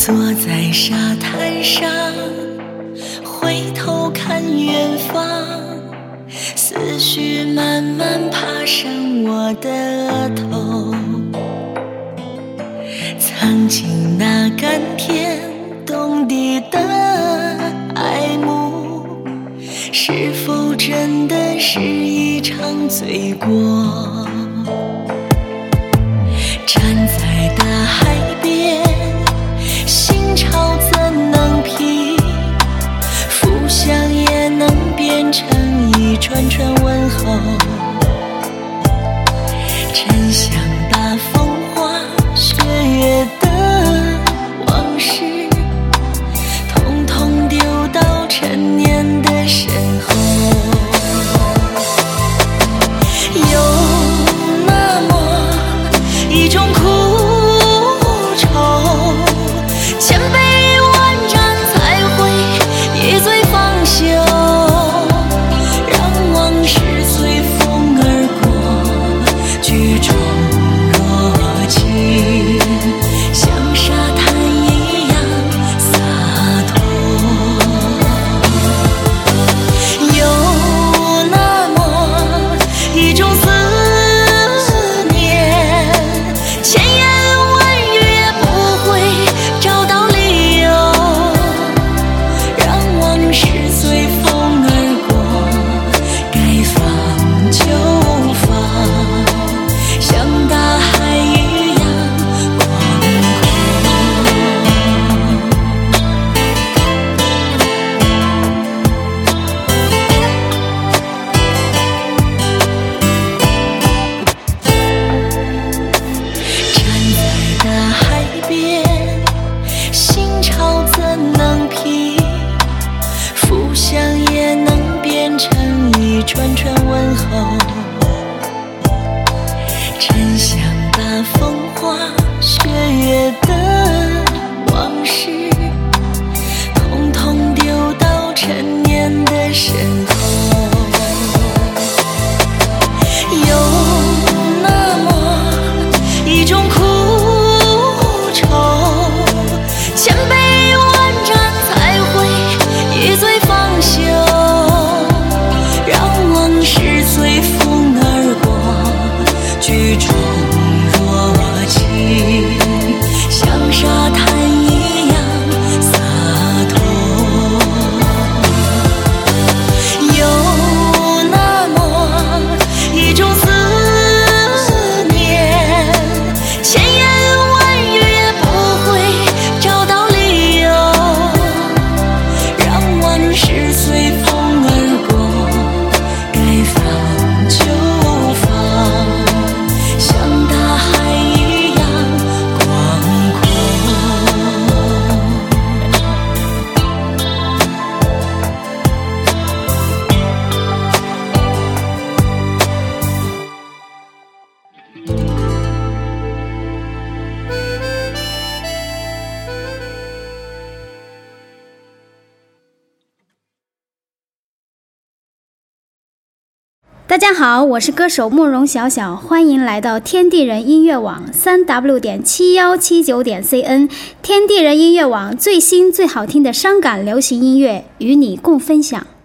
坐在沙滩上，回头看远方，思绪慢慢爬上我的额头。曾经那甘甜动地的爱慕，是否真的是一场罪过？站在大海边，心潮怎能平？浮想也能变成一串串问候。真想把风花雪月的往事，统统丢到陈年的身后。有那么一种苦愁，千杯万盏才会一醉方休，让往事随风而过，举重若轻，像沙滩一样洒脱。有那么一种思念，千言万语也不会找到理由，让往事随风而过，该放就放，像大海一样广站在大海边，心潮怎能平？浮想也能变成一串串问候。真想把风花雪月的往事，统统丢到陈年的身后。有那么一种苦愁，千杯万盏才会一醉方休，让往事随风而过，举重若轻，像沙滩一样洒脱。有那么一种思念，千言万语也不会找到理由，让往事随风而过，该放就放，像大海一样广阔。 大家好，我是歌手慕容小小，欢迎来到天地人音乐网3w.7179.cn。天地人音乐网最新最好听的伤感流行音乐与你共分享。